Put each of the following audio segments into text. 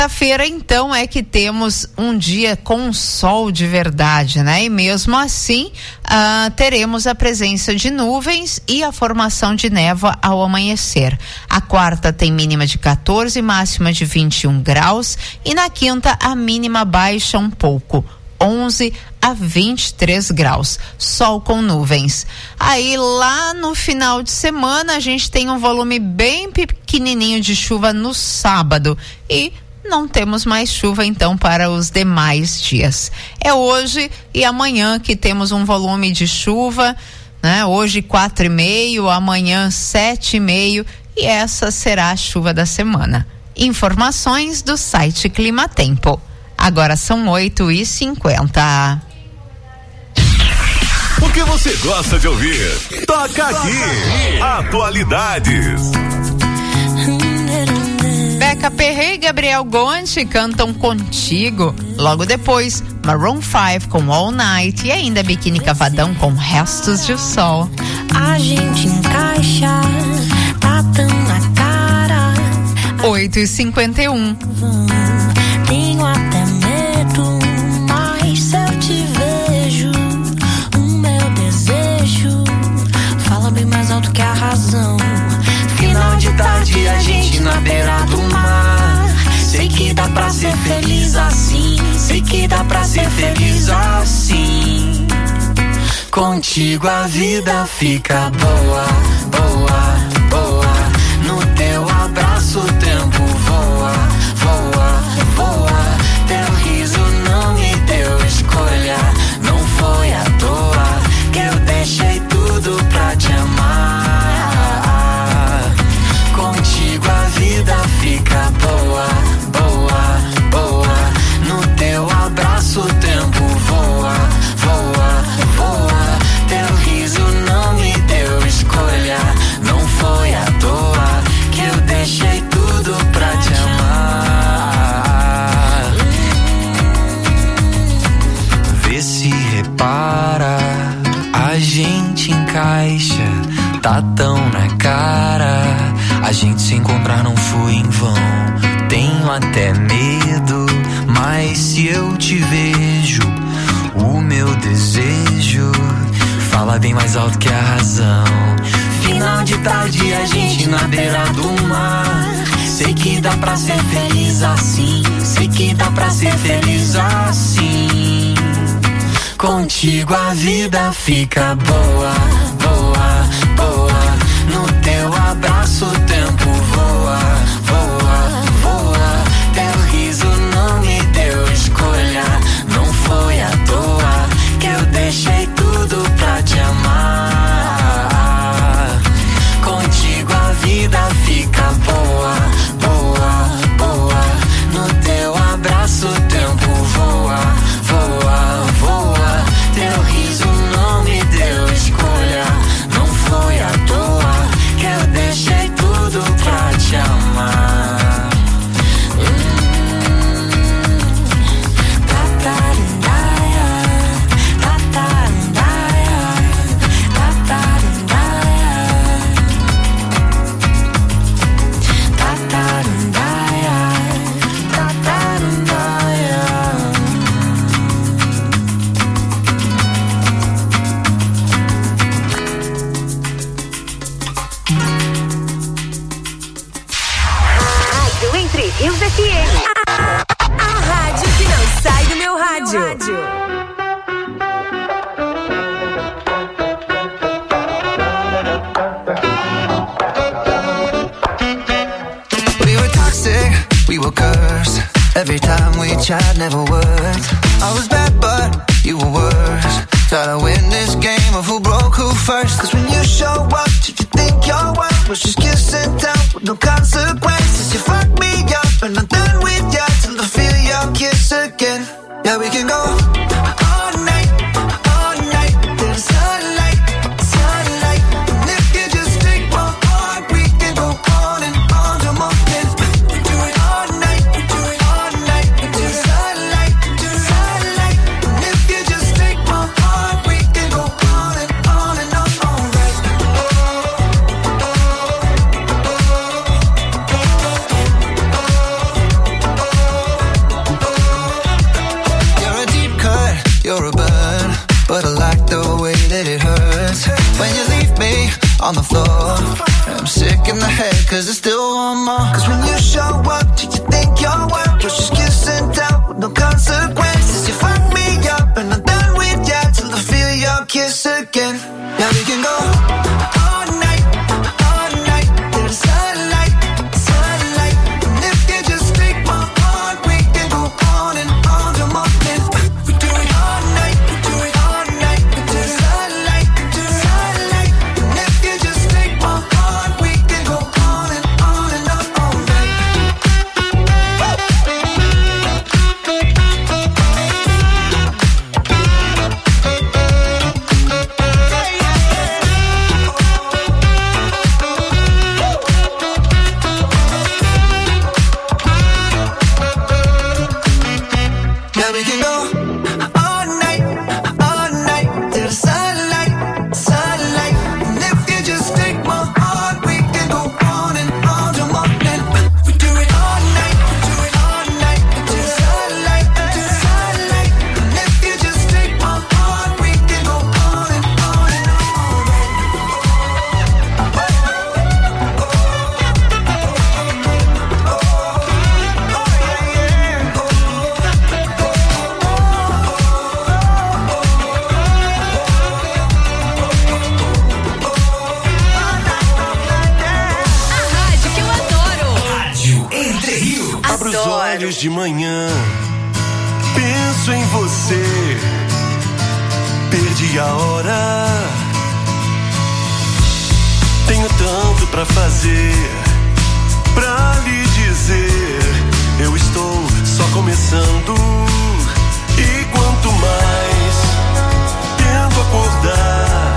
Quinta-feira, então, é que temos um dia com sol de verdade, né? E mesmo assim, teremos a presença de nuvens e a formação de névoa ao amanhecer. A quarta tem mínima de 14, máxima de 21 graus. E na quinta, a mínima baixa um pouco, 11 a 23 graus, sol com nuvens. Aí lá no final de semana a gente tem um volume bem pequenininho de chuva no sábado e não temos mais chuva então para os demais dias. É hoje e amanhã que temos um volume de chuva, né? Hoje 4,5, amanhã 7,5 e essa será a chuva da semana. Informações do site Climatempo. Agora são 8h50. O que você gosta de ouvir? Toca aqui. Atualidades. Beca Perrey e Gabriel Gonti cantam Contigo. Logo depois, Maroon 5 com All Night e ainda Biquíni Cavadão com Restos de Sol. A gente encaixa, tá tão na cara. 8h51. Tenho até medo, mas se eu te vejo, o meu desejo fala bem mais alto que a razão. Final de tarde, a gente na beira do mar. Sei que dá pra ser feliz assim. Sei que dá pra ser feliz assim. Contigo a vida fica boa, boa, boa. No teu abraço o tempo voa, voa, voa. Teu riso não me deu escolha. Não foi à toa que eu deixei tudo pra te amar. Contigo a vida fica boa, boa, boa. No teu abraço o tempo voa, voa, voa. Teu riso não me deu escolha. Não foi à toa que eu deixei tudo pra te amar. Vê se repara, a gente encaixa, tá tão na cara. A gente se encontrar não foi em vão. Tenho até medo, mas se eu te vejo, o meu desejo fala bem mais alto que a razão. Final de tarde, a gente na beira do mar. Sei que dá pra ser feliz assim. Sei que dá pra ser feliz assim. Contigo a vida fica boa, boa, boa. No teu abraço o tempo voa, voa, voa. Teu riso não me deu escolha. Não foi à toa que eu deixei tudo pra te amar. Contigo a vida fica boa, boa, boa. No teu abraço o tempo voa, voa, voa. Teu riso não me deu escolha. Não foi à toa que eu deixei tudo pra te amar. Rios FM. A rádio que não sai do meu rádio. We were toxic, we were cursed. Every time we tried, never worked. I was bad, but you were worse. Try to win this game of who broke who first. Cause when you show up, did you think your worth was just kiss and tell with no consequences? You fucked me up and I'm done with you till I feel your kiss again. Yeah, we can go all night, till the sunlight, sunlight. And if you just take my heart, we can go on and on till morning. We do it all night, till the sunlight, sunlight. And if you just take my heart, we can go on and on and on all night. on the floor. I'm sick in the head cause I still want more. Cause when you show up, do you think you're worth? You're just kissing down with no consequences. You fuck me up and I'm done with ya till I feel your kiss again. Now we can go all night till the sunlight. And if you just take my heart, we can go on and on till morning. We do it all night till the sunlight. And if you just take my heart, we can go on and on all night. Now we can go all night till the sunlight. And if you just take my heart, we can go on and on till morning. We do it all night till the sunlight. And if you just take my heart, we can go on and on and Rádio que eu adoro. Abro os olhos de manhã, penso em você, perdi a hora. Tenho tanto pra fazer, pra lhe dizer, eu estou só começando. E quanto mais tento acordar,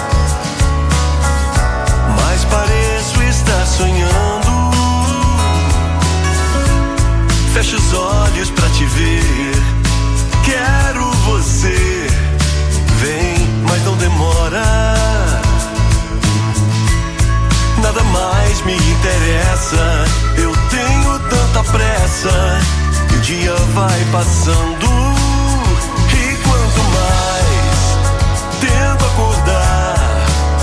mais pareço estar sonhando. Fecho os olhos pra te ver, quero você. Vem, mas não demora. Nada mais me interessa, eu tenho tanta pressa. E o dia vai passando. E quanto mais tento acordar,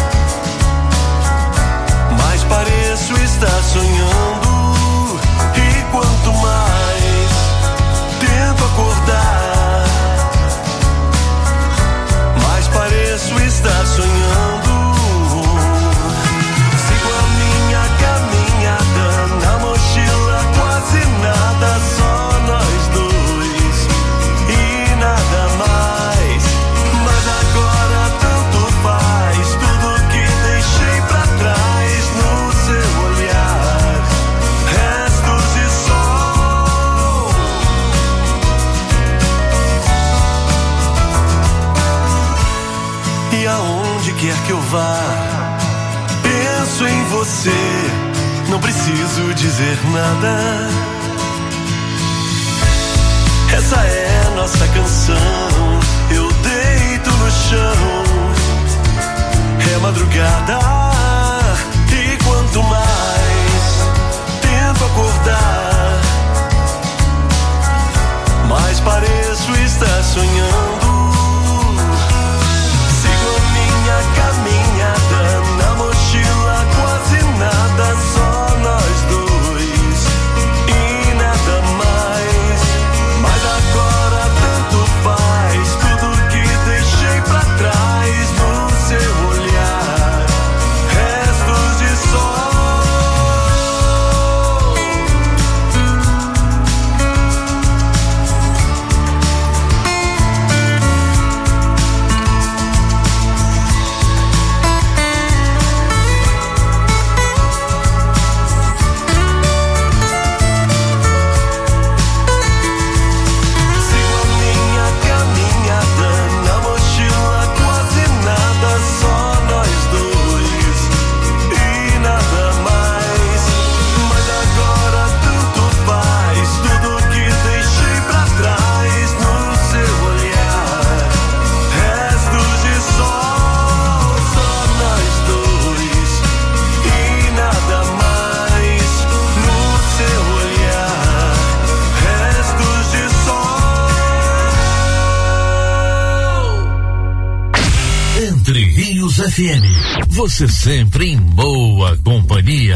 mais pareço estar sonhando. E quanto mais tento acordar, mais pareço estar sonhando. Sigo a minha caminhada, na mochila quase nada, só nós dois e nada mais. Mas agora tanto faz, tudo que deixei pra trás no seu olhar, restos de sol. E aonde quer que eu vá, penso em você, não preciso dizer nada. Essa é nossa canção, eu deito no chão. É madrugada e quanto mais tento acordar, mais pareço estar sonhando. Sigo a minha caminhada, na mochila quase nada, só nós dois e nada mais. Mas agora tanto faz, tudo que deixei pra trás no seu olhar, restos de sol. FM. Você sempre em boa companhia.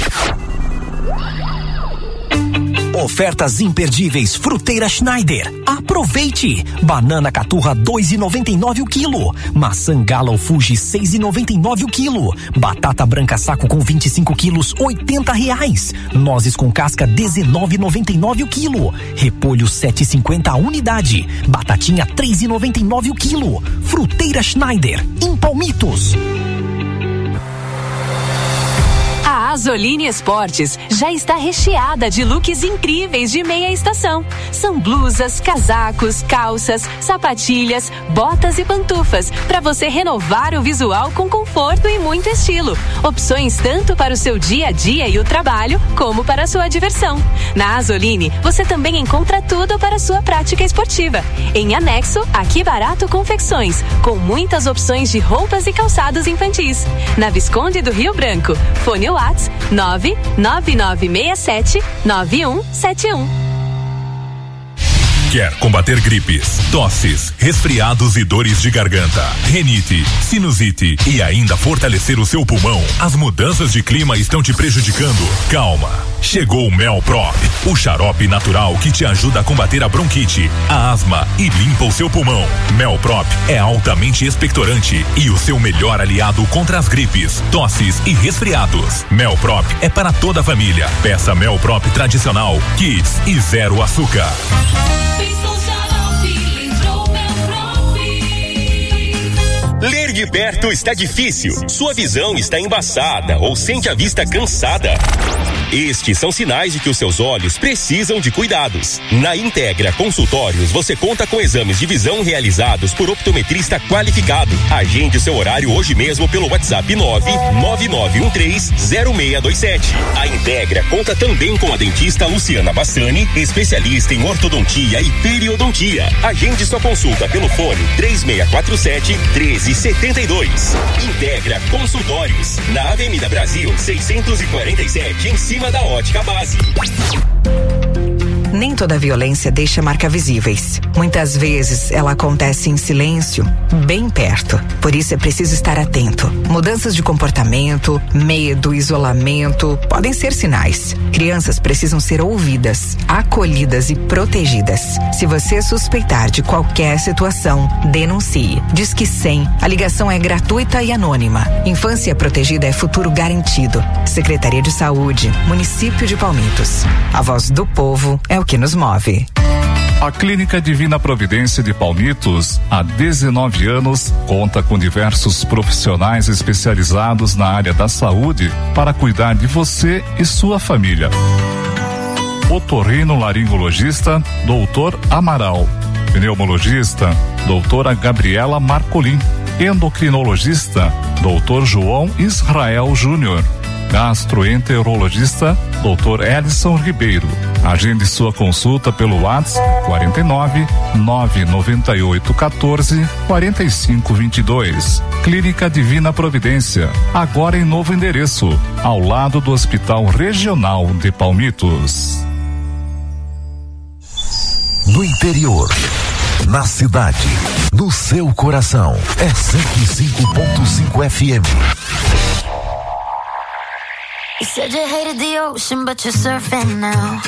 Ofertas imperdíveis Fruteira Schneider. Aproveite! Banana caturra 2,99 o quilo. Maçã Gala Fuji 6,99 o quilo. Batata branca saco com 25 quilos R$80. Nozes com casca 19,99 o quilo. Repolho 7,50 a unidade. Batatinha 3,99 o quilo. Fruteira Schneider em Palmitos. A Azoline Esportes já está recheada de looks incríveis de meia estação. São blusas, casacos, calças, sapatilhas, botas e pantufas para você renovar o visual com conforto e muito estilo. Opções tanto para o seu dia a dia e o trabalho, como para a sua diversão. Na Azoline, você também encontra tudo para a sua prática esportiva. Em anexo, Aqui Barato Confecções, com muitas opções de roupas e calçados infantis. Na Visconde do Rio Branco. Fone WhatsApp 99967-9171. Quer combater gripes, tosses, resfriados e dores de garganta, rinite, sinusite e ainda fortalecer o seu pulmão? As mudanças de clima estão te prejudicando? Calma! Chegou o Melprop, o xarope natural que te ajuda a combater a bronquite, a asma e limpa o seu pulmão. Melprop é altamente expectorante e o seu melhor aliado contra as gripes, tosses e resfriados. Melprop é para toda a família. Peça Melprop tradicional, Kids e zero açúcar. Ler de perto está difícil, sua visão está embaçada ou sente a vista cansada. Estes são sinais de que os seus olhos precisam de cuidados. Na Integra Consultórios, você conta com exames de visão realizados por optometrista qualificado. Agende seu horário hoje mesmo pelo WhatsApp 999130627. A Integra conta também com a dentista Luciana Bassani, especialista em ortodontia e periodontia. Agende sua consulta pelo fone 3647-1372. Integra Consultórios, na Avenida Brasil 647, em cima da Ótica Base. Nem toda violência deixa marcas visíveis. Muitas vezes ela acontece em silêncio, bem perto. Por isso é preciso estar atento. Mudanças de comportamento, medo, isolamento podem ser sinais. Crianças precisam ser ouvidas, acolhidas e protegidas. Se você suspeitar de qualquer situação, denuncie. Disque 100. A ligação é gratuita e anônima. Infância protegida é futuro garantido. Secretaria de Saúde, Município de Palmitos. A voz do povo é o que nos move. A Clínica Divina Providência de Palmitos, há 19 anos, conta com diversos profissionais especializados na área da saúde para cuidar de você e sua família. Otorrinolaringologista, Dr. Amaral. Pneumologista, doutora Gabriela Marcolin. Endocrinologista, Dr. João Israel Júnior. Gastroenterologista, Dr. Elison Ribeiro. Agende sua consulta pelo WhatsApp 49 998 14 45 22. Clínica Divina Providência, agora em novo endereço, ao lado do Hospital Regional de Palmitos. No interior, na cidade, no seu coração, é 105.5 FM. You said you hated the ocean, but you're surfing now.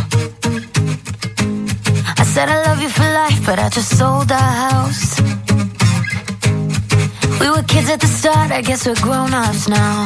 I said I love you for life, but I just sold our house. We were kids at the start, I guess we're grown-ups now.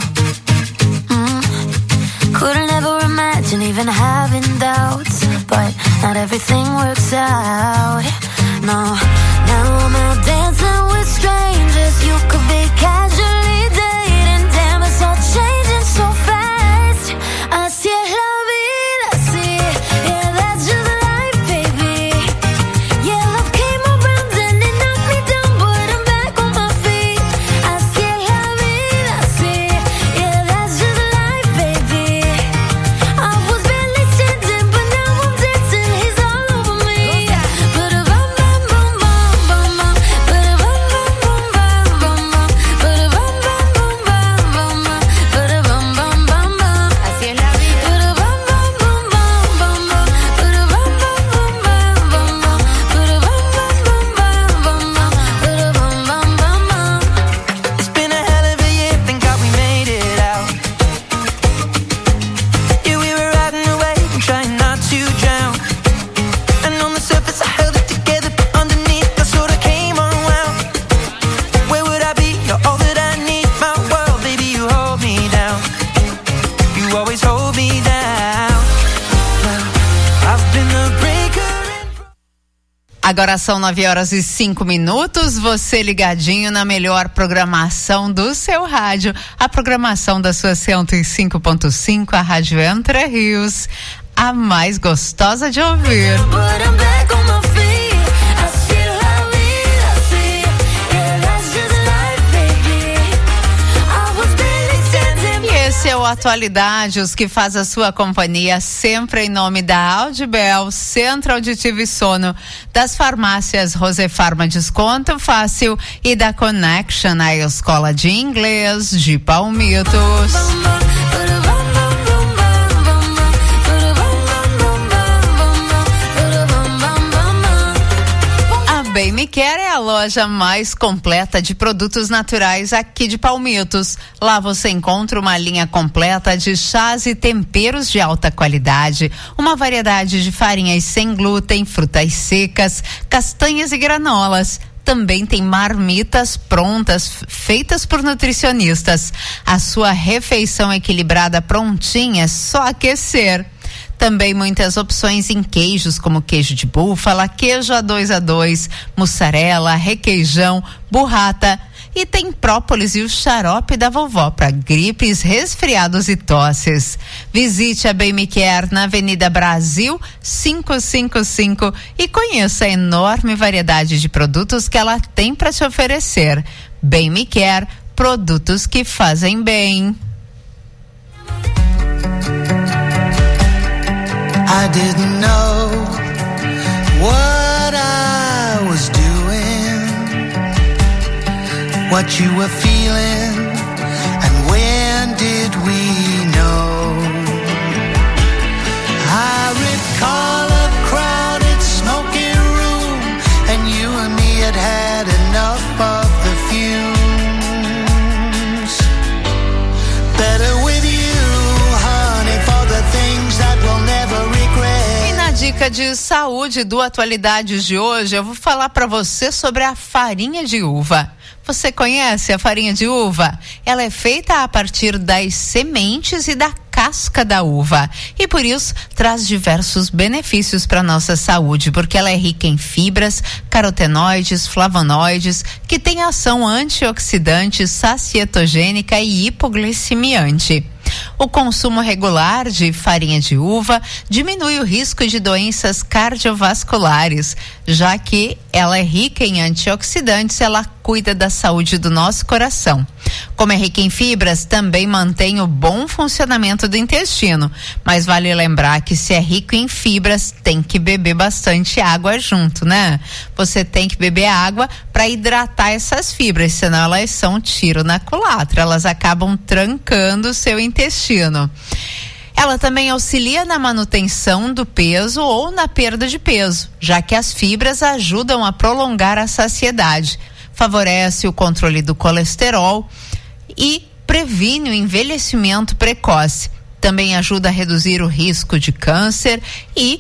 Couldn't ever imagine even having doubts, but not everything works out. No, now I'm out dancing with strangers. You could be casually dating, damn, it's all changing so fast. Así es la vida, sí, yeah, that's just life, baby. Yeah, love came around and it knocked me down, but I'm back on my feet. Así es la vida, sí, yeah, that's just life, baby. I was barely standing, but now I'm dancing, he's all over me. But bum, bum, bum, bum. Agora são 9h05, você ligadinho na melhor programação do seu rádio, a programação da sua 105.5, a Rádio Entre Rios, a mais gostosa de ouvir. Esse é o Atualidades, que faz a sua companhia sempre em nome da Audibel, Centro Auditivo e Sono, das farmácias Rosefarma Desconto Fácil e da Connection, a escola de inglês de Palmitos. Bem Me Quer é a loja mais completa de produtos naturais aqui de Palmitos. Lá você encontra uma linha completa de chás e temperos de alta qualidade, uma variedade de farinhas sem glúten, frutas secas, castanhas e granolas. Também tem marmitas prontas, feitas por nutricionistas. A sua refeição equilibrada prontinha, é só aquecer. Também muitas opções em queijos, como queijo de búfala, queijo A2, mussarela, requeijão, burrata. E tem própolis e o xarope da vovó para gripes, resfriados e tosses. Visite a Bem Me Quer na Avenida Brasil 555 e conheça a enorme variedade de produtos que ela tem para te oferecer. Bem Me Quer, produtos que fazem bem. I didn't know what I was doing, what you were feeling, and when did we know? I recall a crowded smoking room, and you and me had had enough of the fumes. Better with you, honey, for the things that will never regret. Dica de saúde do Atualidades de hoje, eu vou falar para você sobre a farinha de uva. Você conhece a farinha de uva? Ela é feita a partir das sementes e da casca da uva e por isso traz diversos benefícios para nossa saúde, porque ela é rica em fibras, carotenoides, flavonoides, que tem ação antioxidante, sacietogênica e hipoglicemiante. O consumo regular de farinha de uva diminui o risco de doenças cardiovasculares, já que ela é rica em antioxidantes, ela cuida da saúde do nosso coração. Como é rica em fibras, também mantém o bom funcionamento do intestino, mas vale lembrar que se é rico em fibras, tem que beber bastante água junto, né? Você tem que beber água para hidratar essas fibras, senão elas são tiro na culatra, elas acabam trancando o seu intestino. Ela também auxilia na manutenção do peso ou na perda de peso, já que as fibras ajudam a prolongar a saciedade, favorece o controle do colesterol e previne o envelhecimento precoce. Também ajuda a reduzir o risco de câncer e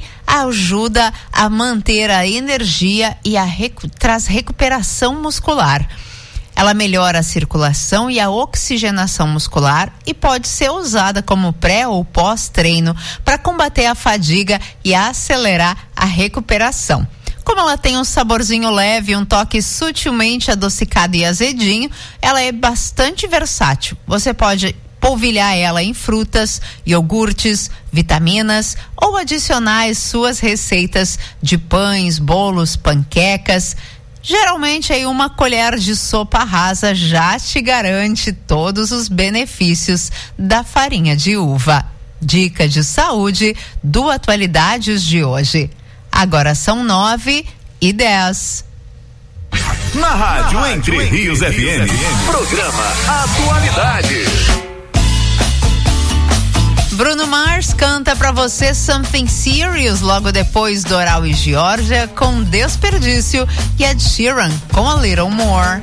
ajuda a manter a energia e traz recuperação muscular. Ela melhora a circulação e a oxigenação muscular e pode ser usada como pré ou pós-treino para combater a fadiga e acelerar a recuperação. Como ela tem um saborzinho leve, um toque sutilmente adocicado e azedinho, ela é bastante versátil. Você pode polvilhar ela em frutas, iogurtes, vitaminas ou adicionar às suas receitas de pães, bolos, panquecas. Geralmente aí uma colher de sopa rasa já te garante todos os benefícios da farinha de uva. Dica de saúde do Atualidades de hoje. Agora são 9h10. Na Rádio Entre Rios FM, programa Atualidades. Bruno Mars canta pra você Something Serious logo depois do Oral e Georgia com Desperdício e Ed Sheeran com A Little More.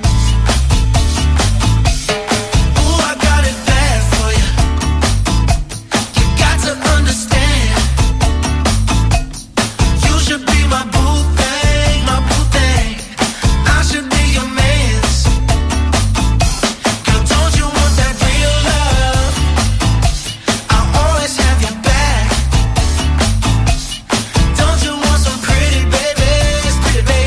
Pretty baby,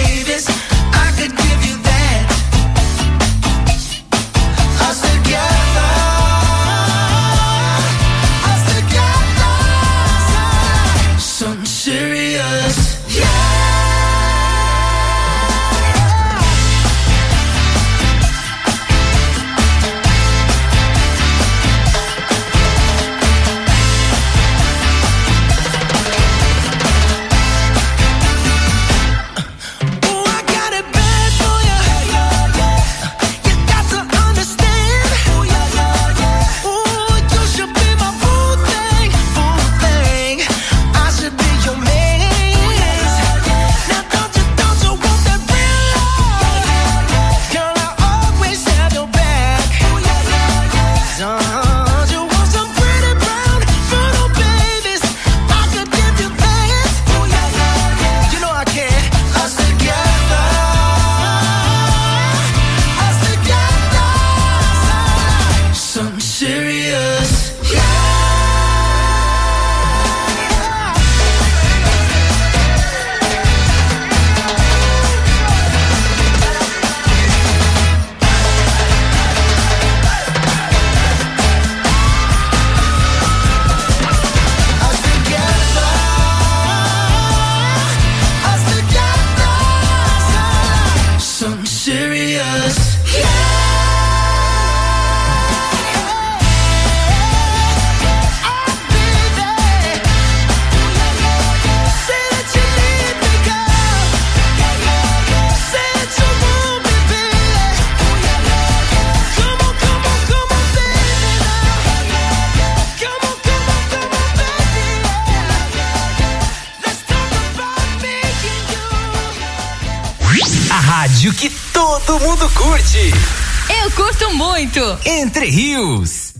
rádio que todo mundo curte. Eu curto muito. Entre Rios.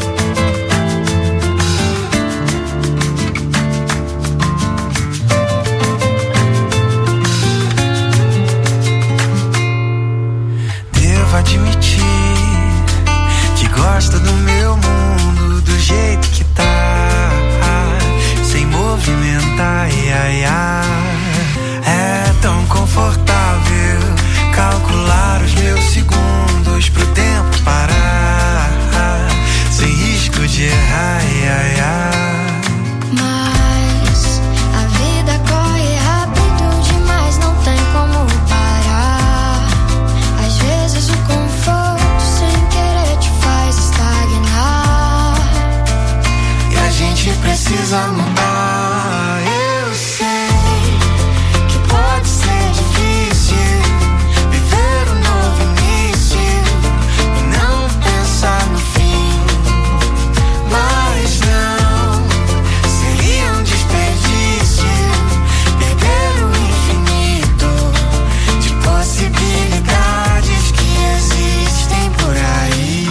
Devo admitir que gosta do meu mundo do jeito que tá, sem movimentar, ai, ai, ai. É tão confortável calcular os meus segundos pro tempo parar, sem risco de errar, ai, ai, ai. Mas a vida corre rápido demais, não tem como parar. Às vezes o conforto sem querer te faz estagnar, e a gente precisa mudar. Eu sei que pode ser difícil viver um novo início e não pensar no fim, mas não seria um desperdício perder o infinito de possibilidades que existem por aí.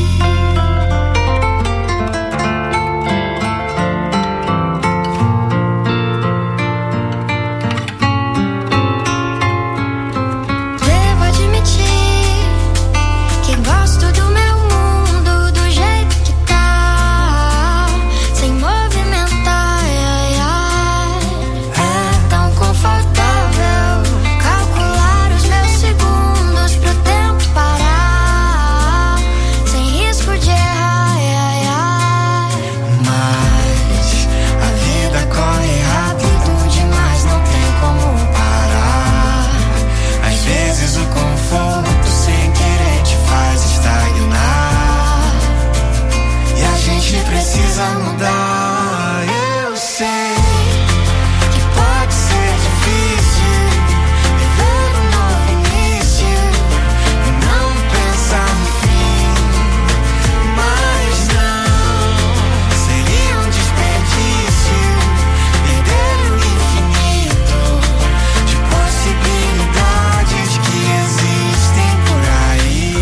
Devo admitir que gosto do meu mundo do jeito que tá, sem movimentar, ai, ai. É tão confortável calcular os meus segundos pro tempo parar, sem risco de errar, ai, ai. Mas a vida corre rápido demais, não tem como parar. Às vezes o conforto sem querer te faz estagnar, e a gente precisa mudar. Eu sei que pode ser difícil viver um novo início e não pensar no fim, mas não seria um desperdício perder o infinito de possibilidades que existem por aí.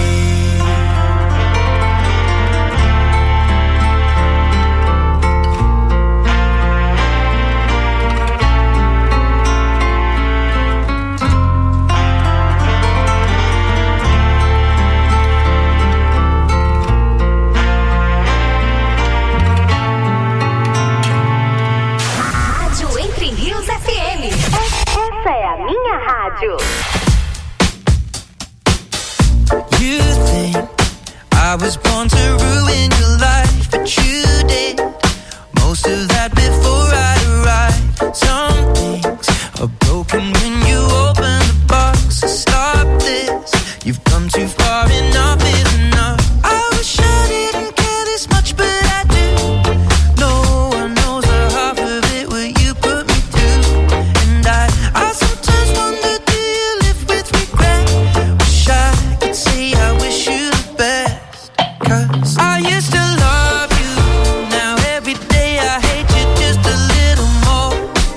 Rádio Entre Rios FM. Essa é a minha rádio. You think I was born to ruin your life, but you did most of that before I arrived. Some things are broken when you open the box. So stop this, you've come too far, enough is enough. I wish I didn't care this much, but I do. No one knows the half of it, what you put me through. And I sometimes wonder, do you live with regret? Wish I could say I wish you the best, 'cause I used to love you. Now every day I hate you just a little more.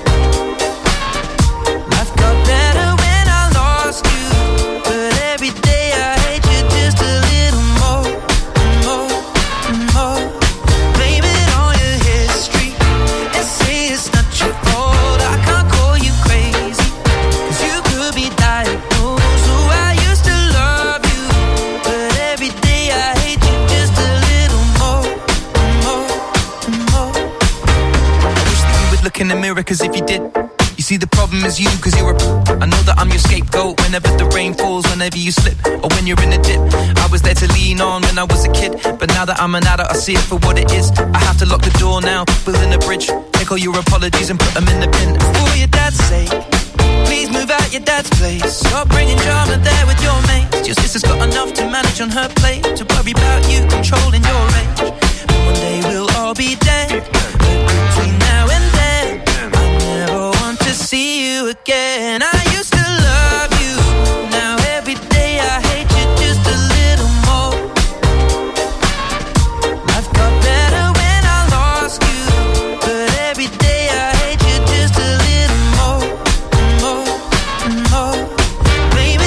Life got better when I lost you, but every day I hate you just a little more, more, more. Blame it on your history and say it's not your fault. I can't call you crazy, 'cause you could be diagnosed. Oh, I used to love you, but every day I hate you just a little more, more, more. I wish that you would look in the mirror, 'cause if you did, you see the problem is you, 'cause you're I know that I'm your scapegoat whenever the rain falls, whenever you slip, or when you're in a dip. I was there to lean on when I was a kid, but now that I'm an adult I see it for what it is. I have to lock the door now, building a bridge, take all your apologies and put them in the bin. For your dad's sake, please move out your dad's place. Stop bringing drama there with your mates. Your sister's got enough to manage on her plate, to worry about you controlling your age. And one day we'll all be dead, but between now and then I never want to see you again. I used to love you, now every day I hate you just a little more. Life got better when I lost you, but every day I hate you just a little more, more, more. Blame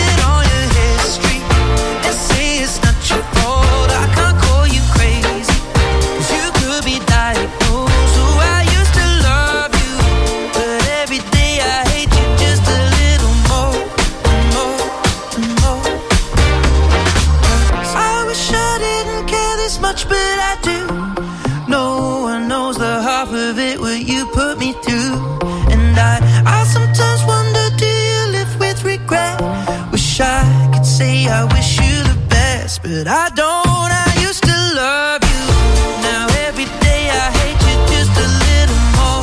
much, but I do. No one knows the half of it, what you put me through. And I sometimes wonder, do you live with regret? Wish I could say I wish you the best, but I don't. I used to love you. Now every day I hate you just a little more.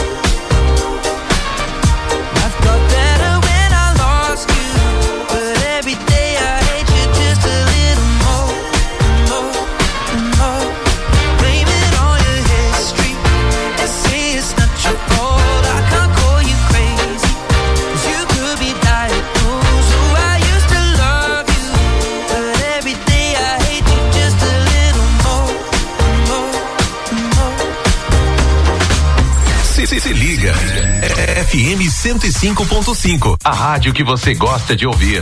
I've got better when I lost you, but every day I hate you just a little more, more, more. Blame it on your history and say it's not your fault. I can't call you crazy, 'cause you could be diagnosed. Oh, I used to love you, but every day I hate you just a little more, more, more. Se liga, FM 105.5, a rádio que você gosta de ouvir.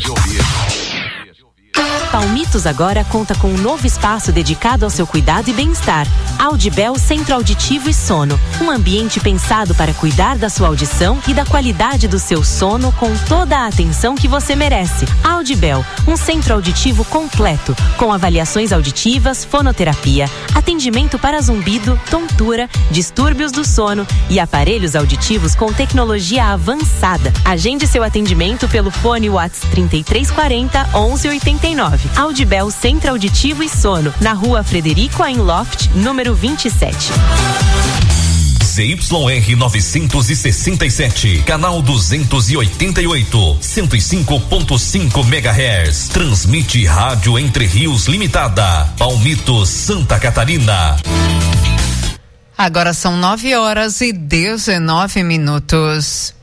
Palmitos agora conta com um novo espaço dedicado ao seu cuidado e bem-estar. Audibel Centro Auditivo e Sono. Um ambiente pensado para cuidar da sua audição e da qualidade do seu sono com toda a atenção que você merece. Audibel, um centro auditivo completo, com avaliações auditivas, fonoterapia, atendimento para zumbido, tontura, distúrbios do sono e aparelhos auditivos com tecnologia avançada. Agende seu atendimento pelo fone WhatsApp 3340 1189. Audibel Centro Auditivo e Sono, na rua Frederico Einloft, número 27. ZYR 967, canal 288, 105.5 MHz. Transmite Rádio Entre Rios Limitada, Palmitos, Santa Catarina. Agora são 9h19.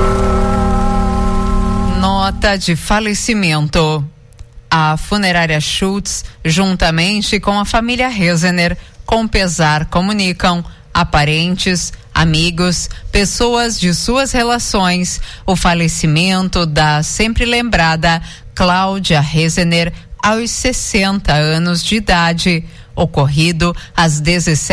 Nota de falecimento. A funerária Schultz, juntamente com a família Rezener, com pesar comunicam a parentes, amigos, pessoas de suas relações, o falecimento da sempre lembrada Cláudia Rezener aos 60 anos de idade, ocorrido às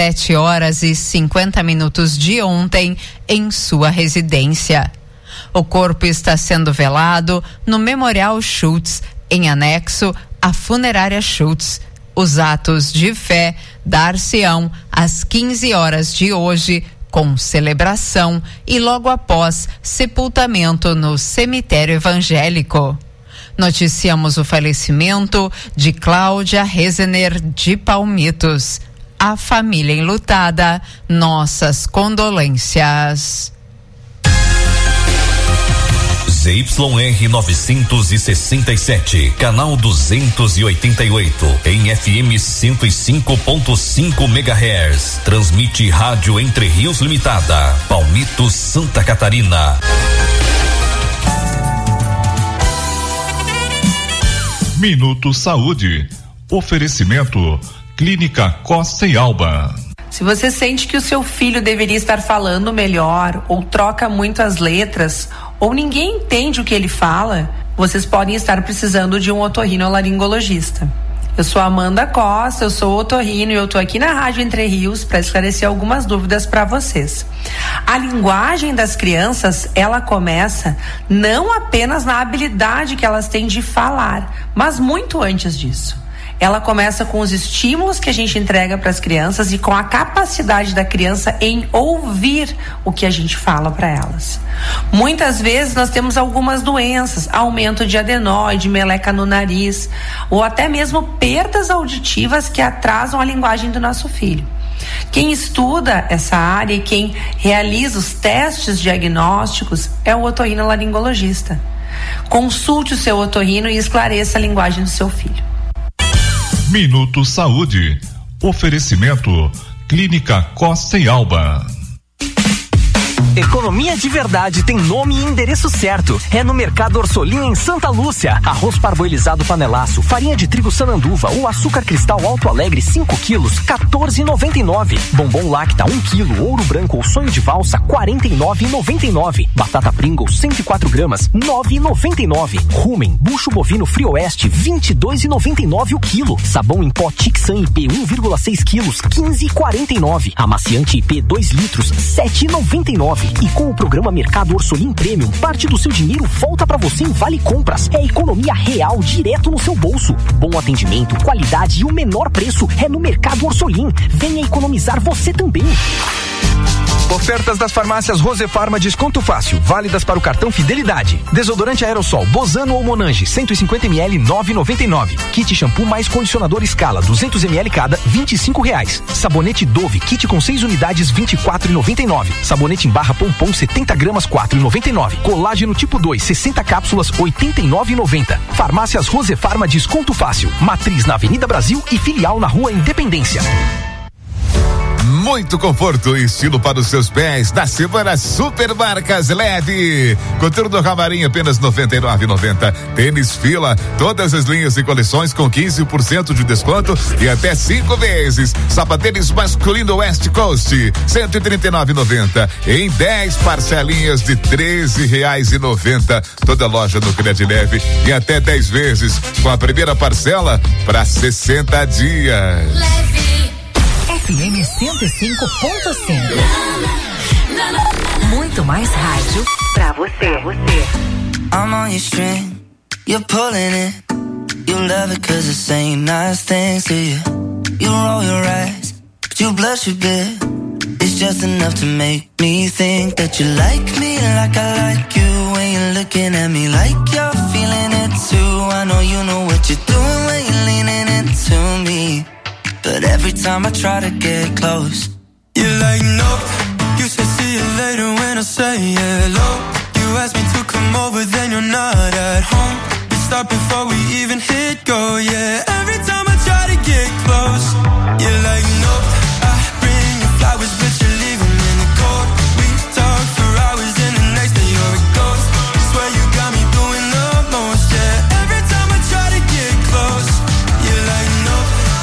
17h50 de ontem em sua residência. O corpo está sendo velado no Memorial Schultz, em anexo à funerária Schultz. Os atos de fé dar-se-ão às 15 horas de hoje, com celebração e logo após sepultamento no cemitério evangélico. Noticiamos o falecimento de Cláudia Rezener de Palmitos. A família enlutada, nossas condolências. ZYR 967, canal 288, em FM 105.5 MHz. Transmite Rádio Entre Rios Limitada, Palmitos, Santa Catarina. Minuto Saúde. Oferecimento Clínica Costa e Alba. Se você sente que o seu filho deveria estar falando melhor, ou troca muito as letras, ou ninguém entende o que ele fala, vocês podem estar precisando de um otorrinolaringologista. Eu sou Amanda Costa, eu sou otorrino e eu estou aqui na Rádio Entre Rios para esclarecer algumas dúvidas para vocês. A linguagem das crianças, ela começa não apenas na habilidade que elas têm de falar, mas muito antes disso. Ela começa com os estímulos que a gente entrega para as crianças e com a capacidade da criança em ouvir o que a gente fala para elas. Muitas vezes nós temos algumas doenças, aumento de adenoide, meleca no nariz, ou até mesmo perdas auditivas que atrasam a linguagem do nosso filho. Quem estuda essa área e quem realiza os testes diagnósticos é o otorrinolaringologista. Consulte o seu otorrino e esclareça a linguagem do seu filho. Minuto Saúde. Oferecimento Clínica Costa e Alba. Economia de verdade tem nome e endereço certo. É no Mercado Orsolim, em Santa Lúcia. Arroz parboilizado panelaço, farinha de trigo Sananduva ou açúcar cristal Alto Alegre 5 quilos, 14,99. Bombom Lacta 1 quilo, ouro branco ou sonho de valsa, 49,99. Batata Pringles 104 gramas, 9,99. Rumen, bucho bovino Frio Oeste, 22,99 o quilo. Sabão em pó Tixan IP 1,6 quilos, 15,49. Amaciante IP 2 litros, 7,99. E com o programa Mercado Orsolim Premium, parte do seu dinheiro volta pra você em Vale Compras. É economia real direto no seu bolso. Bom atendimento, qualidade e o menor preço é no Mercado Orsolim. Venha economizar você também. Ofertas das farmácias Rosefarma desconto fácil, válidas para o cartão Fidelidade. Desodorante aerossol Bozano ou Monange 150ml 9,99. Kit shampoo mais condicionador Scala 200ml cada R$25. Sabonete Dove kit com 6 unidades R$24,99. Sabonete em barra Pompom 70 gramas R$4,99. Colágeno tipo 2 60 cápsulas R$89,90. Farmácias Rosefarma desconto fácil. Matriz na Avenida Brasil e filial na Rua Independência. Muito conforto e estilo para os seus pés da semana Super Marcas Leve. Coturno Ramarim apenas R$ 99,90. Tênis Fila, todas as linhas e coleções com 15% de desconto e até 5 vezes. Sapatênis masculino West Coast, R$ 139,90 em 10 parcelinhas de R$ 13,90. Toda loja no Crédito Leve e até 10 vezes com a primeira parcela para 60 dias. FM 105.5. Muito mais rádio pra você. I'm on your string, you're pulling it. You love it cause I say nice things to you. You roll your eyes, but you blush a bit. It's just enough to make me think that you like me like I like you. When you're looking at me like you're feeling it too. I know you know what you're doing when you're leaning into me. But every time I try to get close, you're like, nope. You say see you later when I say hello. You ask me to come over, then you're not at home. We stop before we even hit go, yeah. Every time I try to get close, you're like, nope. I bring you flowers, but you leave them in the cold. We talk for hours, and the next day you're a ghost. Swear you got me doing the most, yeah. Every time I try to get close, you're like, nope.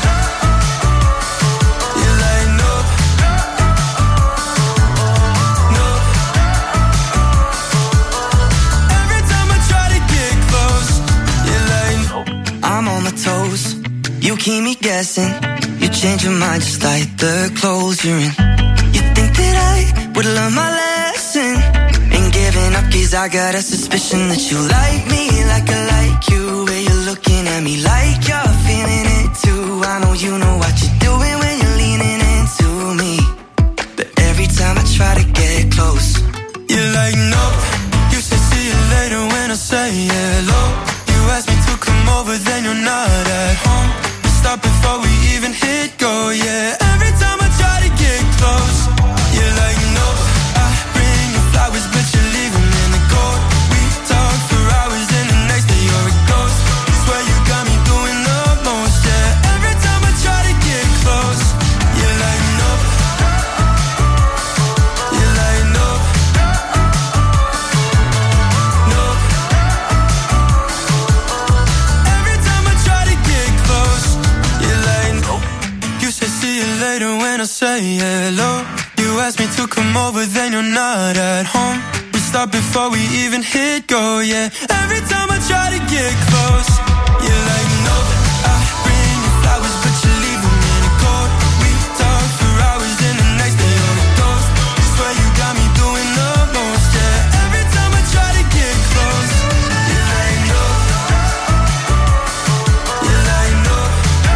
I'm on my toes, you keep me guessing. You change your mind just like the clothes you're in. You think that I would learn my lesson. Ain't giving up cause I got a suspicion that you like me like I like you. Where you're looking at me like you're feeling it too. I know you know what you're doing when you're leaning into me. But every time I try to get close, you're like, nope. You say see you later when I say hello. You ask me to come over, then you're not at home. We stop before we even hit go, yeah. Every time I try to get close, you're like, nope. I bring you flowers, but you leave them in the cold. We talk for hours, and the next day you're a ghost. Swear you got me doing the most, yeah. Every time I try to get close, you're like, nope. You're like, nope. Nope. Later when I say hello, you ask me to come over, then you're not at home. We stop before we even hit go, yeah. Every time I try to get close, you're like, nope. I bring you flowers, but you leave them in the cold. We talk for hours, and the next day you're a ghost. Swear you got me doing the most, yeah. Every time I try to get close, you're like, nope. You're like, nope.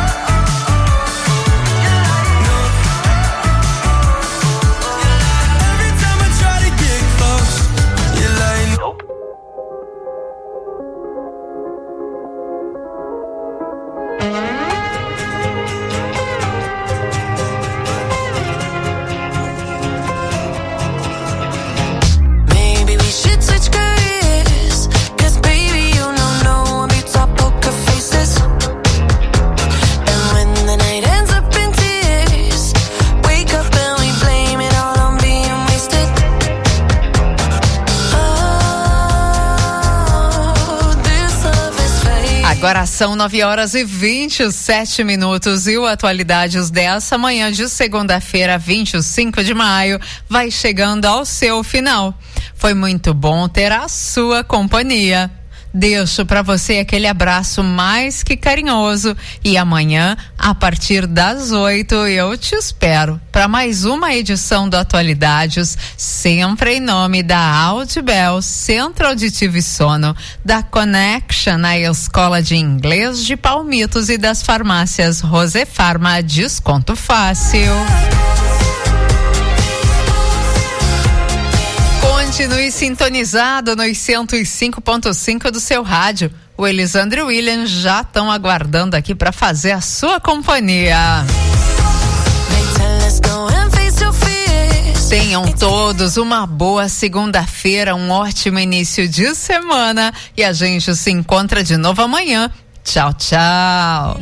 Agora são 9h27 e o Atualidades dessa manhã de segunda-feira, 25 de maio, vai chegando ao seu final. Foi muito bom ter a sua companhia. deixo para você aquele abraço mais que carinhoso e amanhã, a partir das 8, eu te espero para mais uma edição do Atualidades, sempre em nome da Audibel, Centro Auditivo e Sono, da Connection, a Escola de Inglês de Palmitos e das farmácias Rosefarma, desconto fácil. Continue sintonizado nos 105.5 do seu rádio. O Elisandro e o William já estão aguardando aqui para fazer a sua companhia. Tenham todos uma boa segunda-feira, um ótimo início de semana e a gente se encontra de novo amanhã. Tchau, tchau.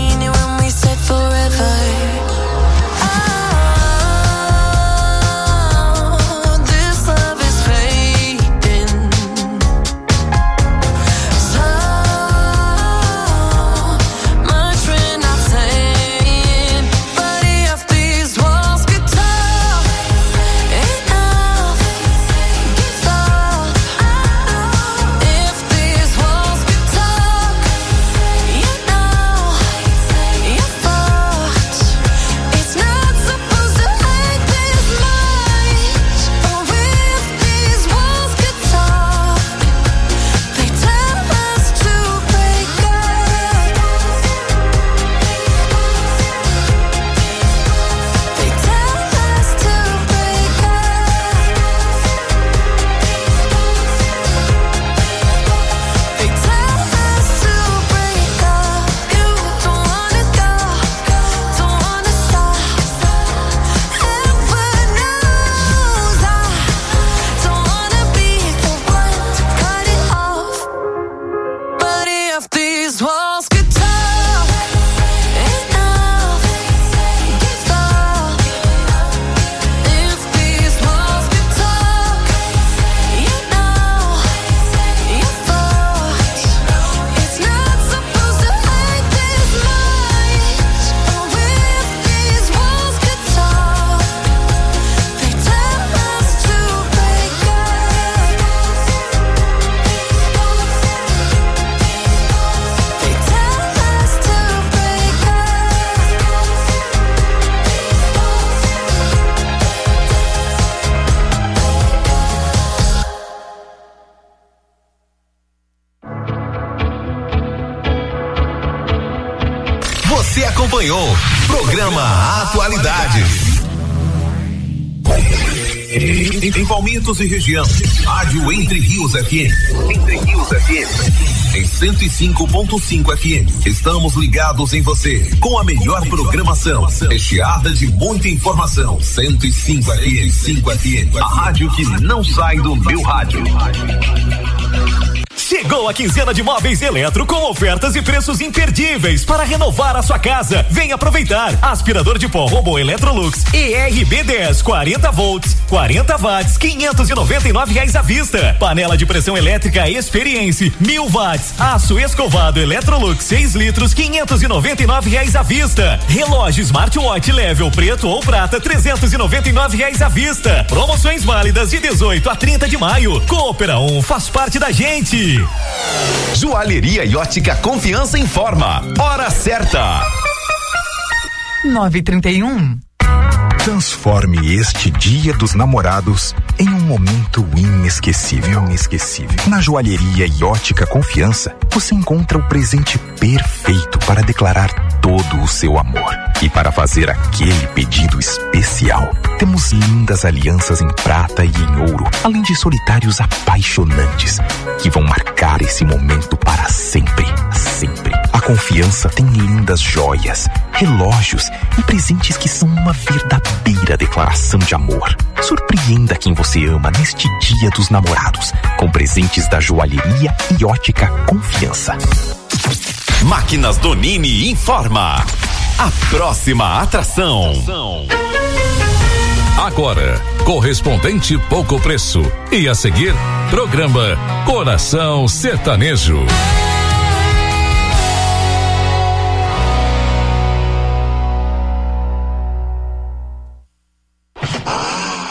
Você acompanhou Programa Atualidades. Em Palmitos e região, Rádio Entre Rios FM. Entre Rios FM. Em 105.5 FM. Estamos ligados em você, com a melhor programação, recheada de muita informação. 105 FM, 5 FM. A rádio que não sai do meu rádio. Chegou a quinzena de móveis Eletro com ofertas e preços imperdíveis para renovar a sua casa. Vem aproveitar. Aspirador de pó Robô Electrolux ERB10 40 volts, 40 watts, R$599 à vista. Panela de pressão elétrica Experience 1000 watts. Aço escovado Electrolux 6 litros, R$599 à vista. Relógio Smartwatch Level preto ou prata, R$399 à vista. Promoções válidas de 18 a 30 de maio. Coopera 1 faz parte da gente. Joalheria e ótica Confiança informa. Hora certa. 9h31. Transforme este Dia dos Namorados em um momento inesquecível. Na Joalheria e Ótica Confiança, você encontra o presente perfeito para declarar todo o seu amor. E para fazer aquele pedido especial, temos lindas alianças em prata e em ouro, além de solitários apaixonantes que vão marcar esse momento para sempre. A Confiança tem lindas joias, relógios e presentes que são uma verdadeira declaração de amor. Surpreenda quem você ama neste Dia dos Namorados, com presentes da Joalheria e Ótica Confiança. Máquinas Donini informa. A próxima atração. Agora, correspondente pouco preço. E a seguir, programa Coração Sertanejo.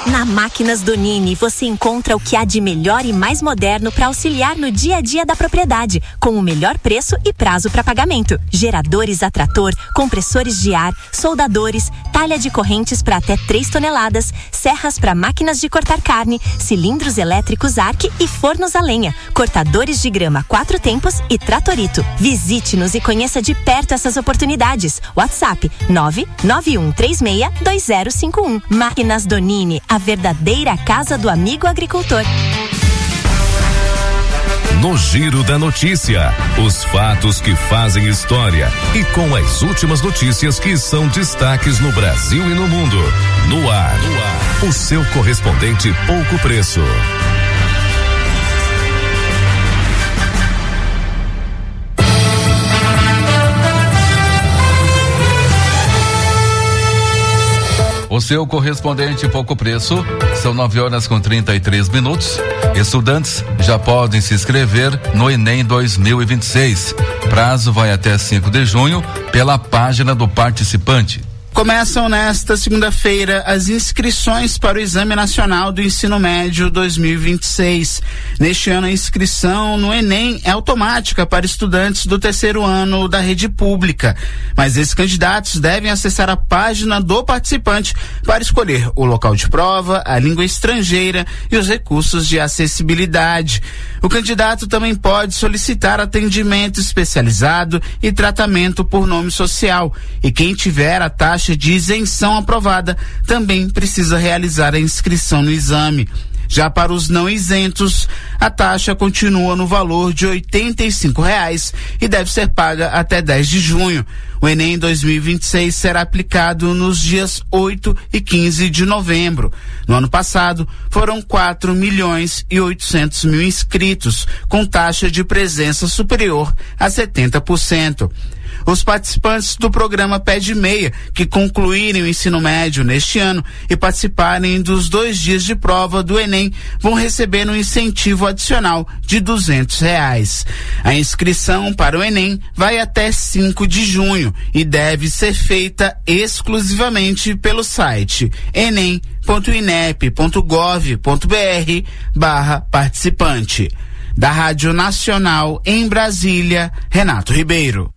Na Máquinas Donini você encontra o que há de melhor e mais moderno para auxiliar no dia a dia da propriedade, com o melhor preço e prazo para pagamento. Geradores a trator, compressores de ar, soldadores, talha de correntes para até 3 toneladas, serras para máquinas de cortar carne, cilindros elétricos Arc e fornos a lenha, cortadores de grama 4 tempos e tratorito. Visite-nos e conheça de perto essas oportunidades. WhatsApp 991362051. Máquinas Donini, a verdadeira casa do amigo agricultor. No Giro da Notícia, os fatos que fazem história e com as últimas notícias que são destaques no Brasil e no mundo. No ar, o seu correspondente Pouco Preço. O seu correspondente Pouco Preço, são 9h33. Estudantes já podem se inscrever no Enem 2026. Prazo vai até 5 de junho pela página do participante. Começam nesta segunda-feira as inscrições para o Exame Nacional do Ensino Médio 2026. Neste ano, a inscrição no Enem é automática para estudantes do terceiro ano da rede pública. Mas esses candidatos devem acessar a página do participante para escolher o local de prova, a língua estrangeira e os recursos de acessibilidade. O candidato também pode solicitar atendimento especializado e tratamento por nome social. E quem tiver a taxa de isenção aprovada também precisa realizar a inscrição no exame. Já para os não isentos, a taxa continua no valor de R$ 85,00 e deve ser paga até 10 de junho. O Enem 2026 será aplicado nos dias 8 e 15 de novembro. No ano passado, foram 4.800.000 inscritos, com taxa de presença superior a 70%. Os participantes do programa Pé de Meia, que concluírem o ensino médio neste ano e participarem dos 2 dias de prova do Enem, vão receber um incentivo adicional de R$ 200. A inscrição para o Enem vai até 5 de junho e deve ser feita exclusivamente pelo site enem.inep.gov.br/participante. Da Rádio Nacional em Brasília, Renato Ribeiro.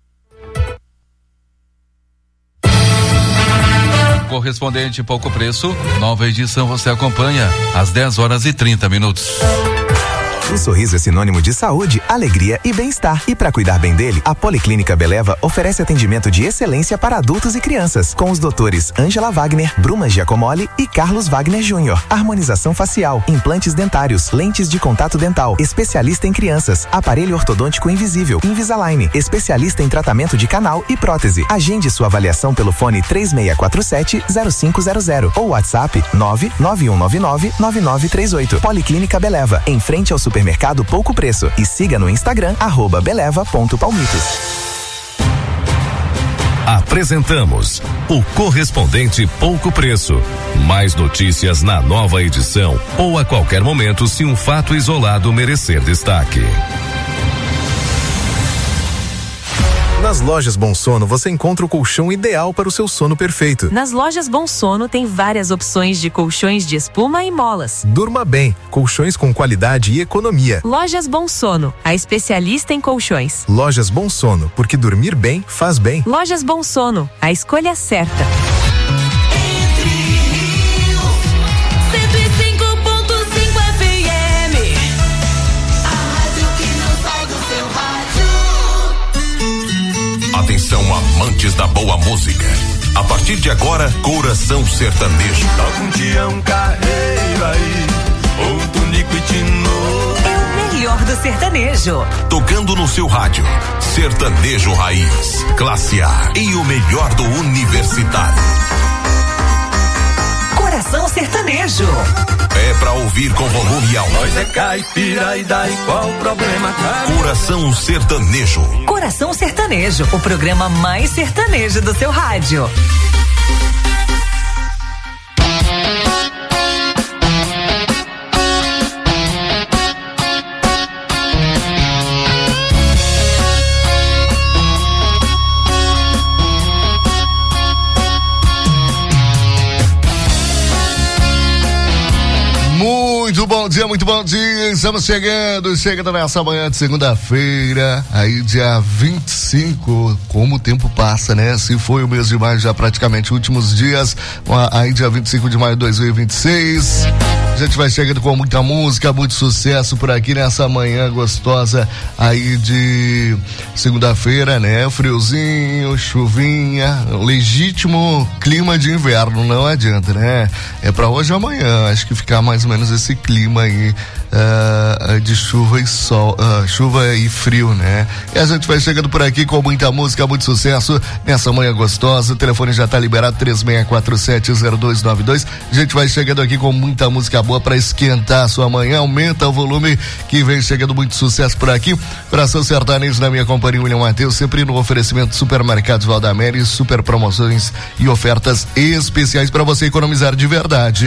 Correspondente Pouco Preço, nova edição você acompanha às 10h30. O sorriso é sinônimo de saúde, alegria e bem-estar. E para cuidar bem dele, a Policlínica Beleva oferece atendimento de excelência para adultos e crianças, com os doutores Ângela Wagner, Bruma Giacomoli e Carlos Wagner Júnior. Harmonização facial, implantes dentários, lentes de contato dental, especialista em crianças, aparelho ortodôntico invisível, Invisalign, especialista em tratamento de canal e prótese. Agende sua avaliação pelo fone 3647-0500 ou WhatsApp 99199-9938. Policlínica Beleva, em frente ao supermercado Pouco Preço, e siga no Instagram @beleva.palmitos. Apresentamos o correspondente Pouco Preço. Mais notícias na nova edição ou a qualquer momento se um fato isolado merecer destaque. Nas lojas Bom Sono você encontra o colchão ideal para o seu sono perfeito. Nas lojas Bom Sono tem várias opções de colchões de espuma e molas. Durma bem, colchões com qualidade e economia. Lojas Bom Sono, a especialista em colchões. Lojas Bom Sono, porque dormir bem faz bem. Lojas Bom Sono, a escolha certa. Atenção, amantes da boa música. A partir de agora, Coração Sertanejo. Toca um Tião Carreiro aí, ou um Tonico e Tinoco. É o melhor do sertanejo. Tocando no seu rádio. Sertanejo Raiz, Classe A e o melhor do universitário. Coração Sertanejo. É pra ouvir com volume alto. Nós é caipira e daí qual o problema, cara? Coração Sertanejo. Coração Sertanejo, o programa mais sertanejo do seu rádio. muito bom dia. Estamos chegando nessa manhã de segunda-feira, aí dia 25. Como o tempo passa, né? Se foi o mês de maio, já praticamente últimos dias, aí dia 25 de maio de 2026. A gente vai chegando com muita música, muito sucesso por aqui nessa manhã gostosa aí de segunda-feira, né? Friozinho, chuvinha, legítimo clima de inverno, não adianta, né? É pra hoje ou amanhã, acho que ficar mais ou menos esse clima aí de chuva e sol, chuva e frio, né? E a gente vai chegando por aqui com muita música, muito sucesso nessa manhã gostosa. O telefone já tá liberado, 36470292. A gente vai chegando aqui com muita música boa para esquentar a sua manhã. Aumenta o volume que vem chegando muito sucesso por aqui. Coração Sertanejo na minha companhia, William Matheus, sempre no oferecimento Supermercados Valdamery, super promoções e ofertas especiais para você economizar de verdade.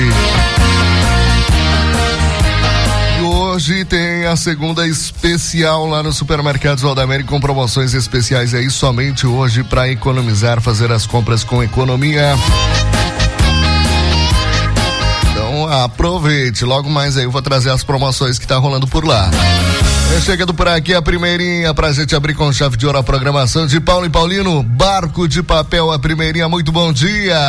Hoje tem a segunda especial lá no Supermercados Valdamery com promoções especiais aí somente hoje para economizar, fazer as compras com economia. Então aproveite, logo mais aí eu vou trazer as promoções que tá rolando por lá. Chegando por aqui a primeirinha pra gente abrir com chave de ouro a programação de Paulo e Paulino, Barco de Papel, a primeirinha, muito bom dia.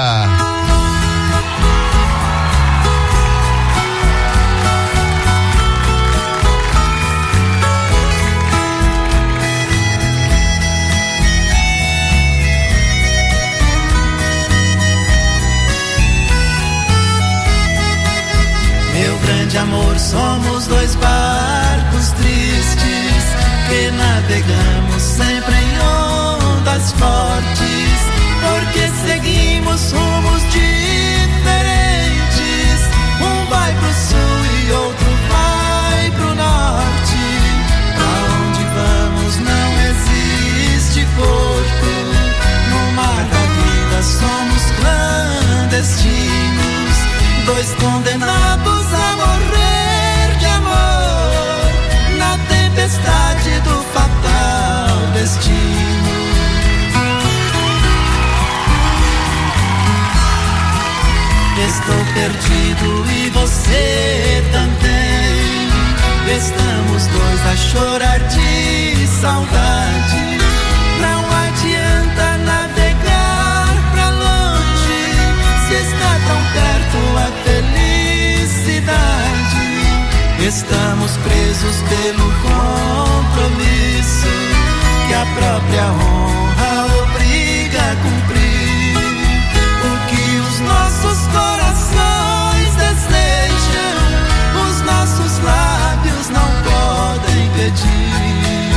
De amor, somos dois barcos tristes que navegamos sempre em ondas fortes, porque seguimos rumos diferentes. Um vai pro sul e outro vai pro norte. Aonde vamos não existe porto. No mar da vida somos clandestinos, dois condenados a morrer de amor na tempestade do fatal destino. Estou perdido e você também. Estamos dois a chorar de saudade. Não adianta navegar pra longe se está tão perto a felicidade. Estamos presos pelo compromisso que a própria honra obriga a cumprir. O que os nossos corações desejam, os nossos lábios não podem pedir.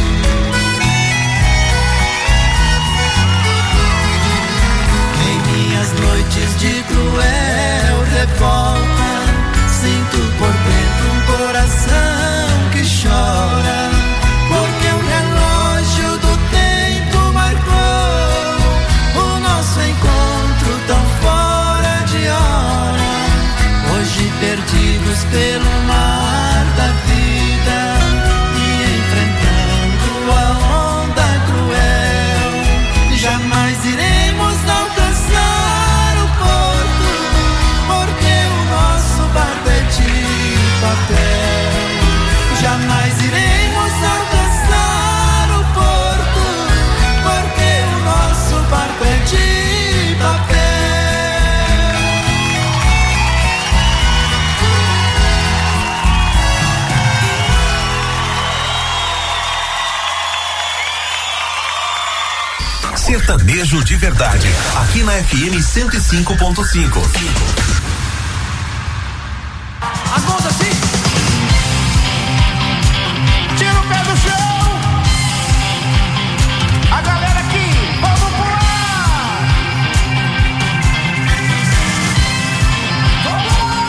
Em minhas noites de cruel revolta, sinto por dentro um coração que chora, porque o relógio do tempo marcou o nosso encontro tão fora de hora. Hoje perdidos pelo mar da vida e enfrentando a onda cruel, jamais iremos alcançar o porto, porque o nosso barco é de papel. Jamais iremos alcançar o porto, porque o nosso barco é de papel. Sertanejo de verdade, aqui na FM 105.5. As mãos assim. Tira o pé do chão. A galera aqui, vamos pular. Vamos lá.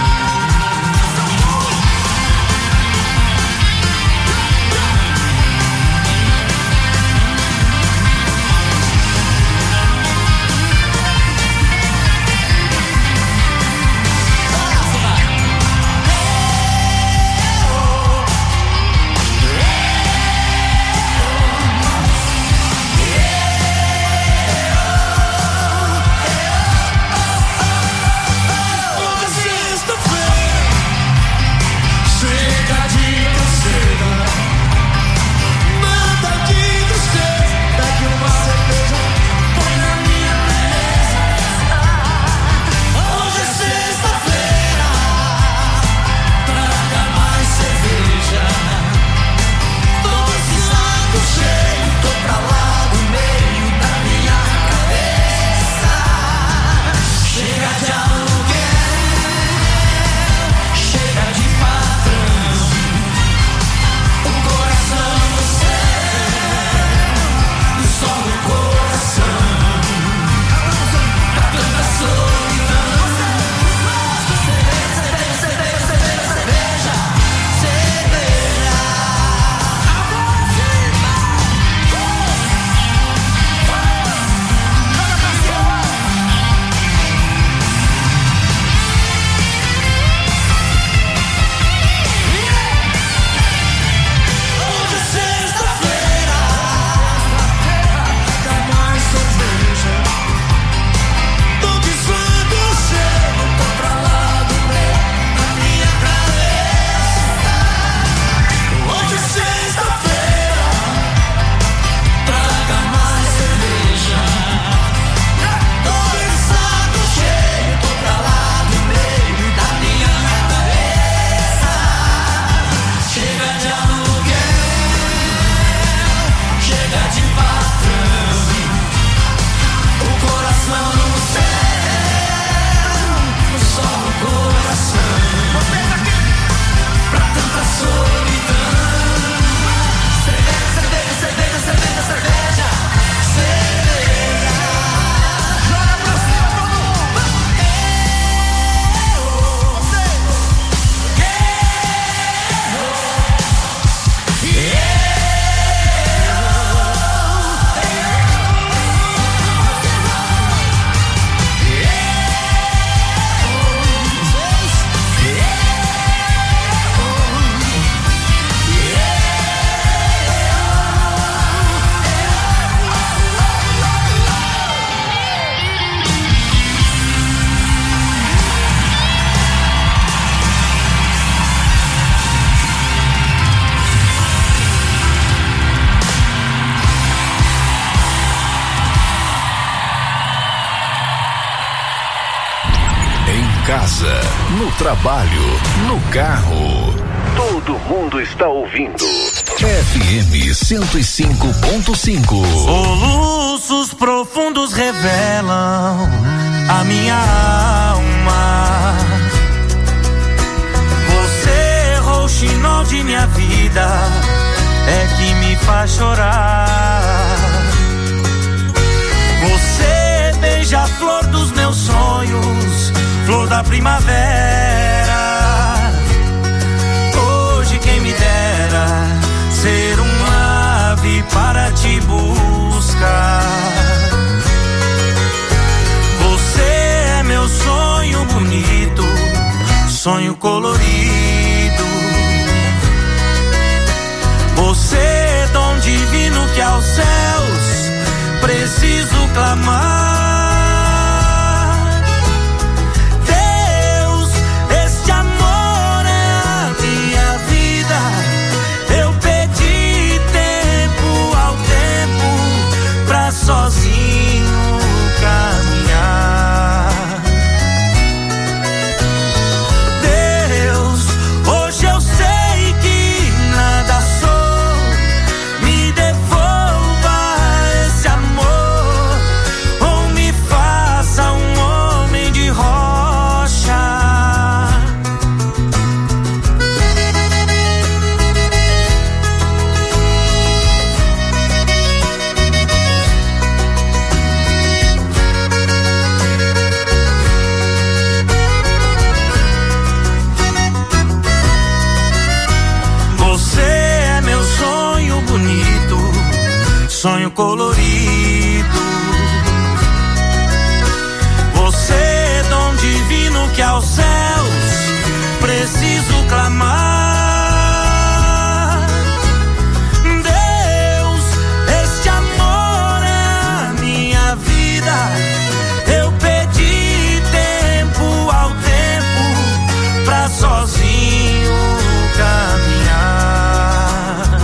casa, no trabalho, no carro. Todo mundo está ouvindo. FM 105.5. Soluços profundos revelam a minha alma. Você, rouxinol de minha vida, é que me faz chorar. Você, beija-flor dos meus sonhos, flor da primavera. Hoje quem me dera ser uma ave para te buscar. Você é meu sonho bonito, sonho colorido. Você é dom divino que aos céus preciso clamar. Deus, este amor é a minha vida. Eu pedi tempo ao tempo pra sozinho caminhar. Deus, hoje eu sei que nada sou. Me devolva esse amor, ou me faça um homem de rocha. Você é meu sonho bonito, sonho colorido. Você é dom divino que aos céus preciso clamar. Deus, este amor é a minha vida. Eu pedi tempo ao tempo pra sozinho caminhar.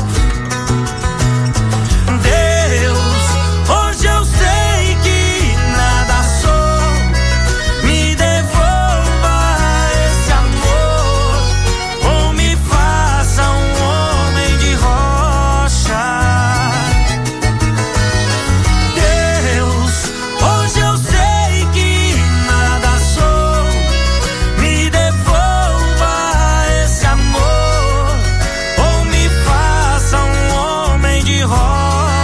Deus, hoje eu sei que nada sou. Me devolva esse amor, ou me faça um homem de rocha. Deus, hoje eu sei que nada sou. Me devolva esse amor, ou me faça um homem de rocha.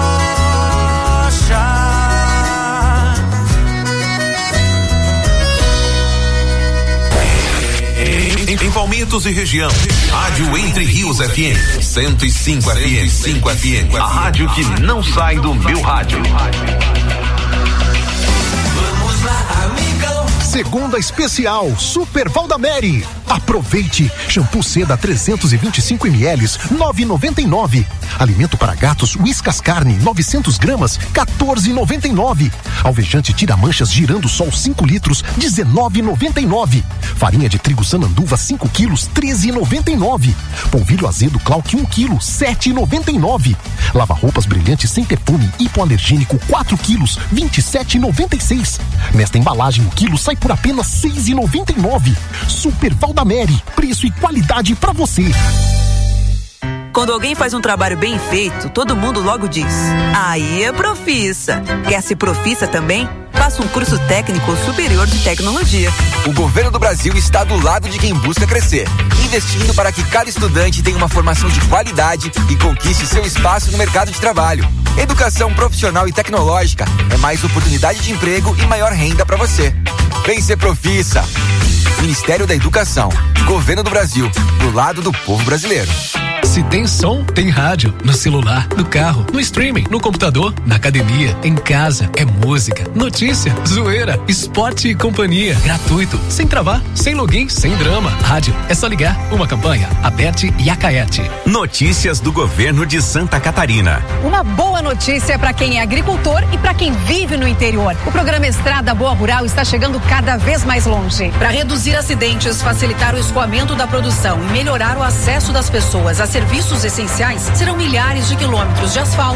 Em Palmitos e região, Rádio Entre Rios FM 105 FM, 5 FM, a rádio que não sai do meu rádio. Vamos lá, amigão. Segunda especial Super Valdamere. Aproveite. Shampoo Seda 325 ml, 9,99. Alimento para gatos Whiskas Carne 900 gramas, 14,99. Alvejante tira manchas girando sol 5 litros, 19,99. Farinha de trigo Sananduva 5 quilos, 13,99. Polvilho azedo Clark 1 quilo, 7,99. Lava roupas brilhante sem perfume hipoalergênico 4 quilos, 27,96. Nesta embalagem o quilo sai por apenas 6,99. Super Valdamere, preço e qualidade pra você. Quando alguém faz um trabalho bem feito, todo mundo logo diz: aí é Profissa. Quer ser Profissa também? Faça um curso técnico superior de tecnologia. O governo do Brasil está do lado de quem busca crescer, investindo para que cada estudante tenha uma formação de qualidade e conquiste seu espaço no mercado de trabalho. Educação profissional e tecnológica é mais oportunidade de emprego e maior renda para você. Vem ser Profissa. Ministério da Educação, Governo do Brasil, do lado do povo brasileiro. Se tem som, tem rádio. No celular, no carro, no streaming, no computador, na academia, em casa. É música, notícia, zoeira, esporte e companhia. Gratuito, sem travar, sem login, sem drama. Rádio, é só ligar. Uma campanha, Aberte e Acaete. Notícias do Governo de Santa Catarina. Uma boa notícia para quem é agricultor e para quem vive no interior. O programa Estrada Boa Rural está chegando cada vez mais longe. Para reduzir acidentes, facilitar o escoamento da produção e melhorar o acesso das pessoas a serviços essenciais, serão milhares de quilômetros de asfalto